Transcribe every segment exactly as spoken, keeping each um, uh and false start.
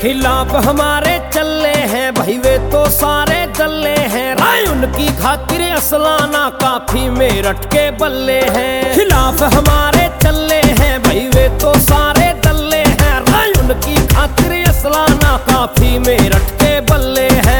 खिलाफ हमारे चले हैं भाई वे तो सारे दल्ले हैं। राय उनकी खातिर असलाना काफी मेरठ के बल्ले हैं। खिलाफ हमारे चले हैं भाई वे तो सारे दल्ले हैं। राय उनकी खातिर असलाना काफी मेरठ के बल्ले हैं।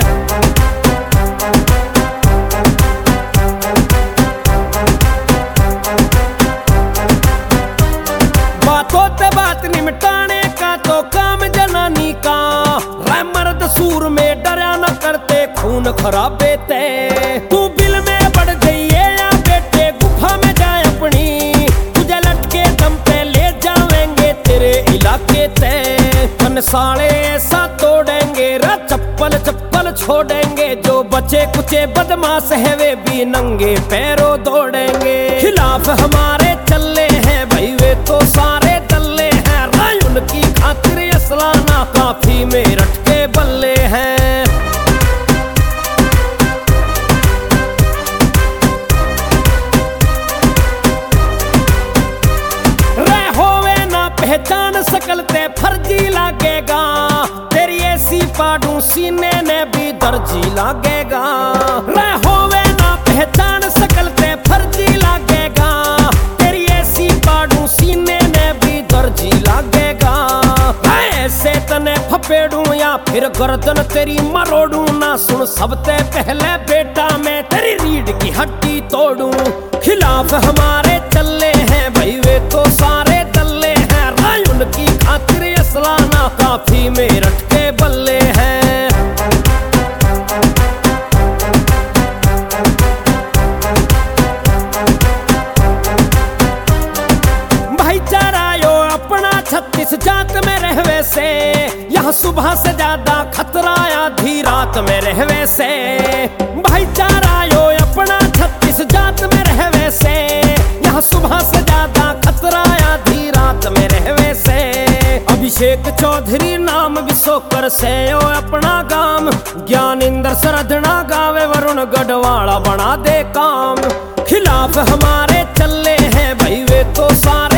बातों पे बात निमटाने का तो काम जनानी का। राय मर्द सूर में डरा न करते खून खराबे ते। तू बिल में बढ़ गई है या बेटे गुफा में जाए अपनी। तुझे लटके दम पे ले जाएंगे तेरे इलाके ते। साले ऐसा तोड़ेंगे रा चप्पल चप्पल छोड़ेंगे। जो बचे कुचे बदमाश है वे भी नंगे पैरों दौड़ेंगे। खिलाफ हमारे चले हैं भाई वे तो सारे दल्ले हैं। राय उनकी खातिर असलाना काफी मेरठ के बल्ले हैं। रे होवे ना पहचान सकलते फर्जी लागेगा। तेरी ऐसी पाडू सीने ने भी दर्जी लागेगा। रे होवे ना पहचान सकलते फर्जी लागेगा। तेरी ऐसी पाडू सीने ने भी दर्जी लागेगा। ऐसे तने फपेड़ू या फिर गर्दन तेरी मरोड़ू ना। सुन सबसे पहले बेटा मैं तेरी रीढ़ की हड्डी तोड़ू। खिलाफ हमारे चले हैं भाई वे तो सारे दल्ले हैं। राय उनकी खातिर असलाना काफी मेरठ के बल्ले हैं। भाईचारा यो अपना छत्तीस जात में रहवे से। यहाँ सुबह से ज्यादा खतरा आधी रात में रहवे से। भाईचारा यो अपना छत्तीस जात में रहवे से। यहाँ सुबह से ज्यादा खतरा आधी रात में रहवे से। अभिषेक चौधरी नाम विशोकर से यो अपना गांव। ज्ञानेंद्र सरधना गावे वरुण गढ़वाला बना दे काम। खिलाफ हमारे चले हैं भाई वे तो सारे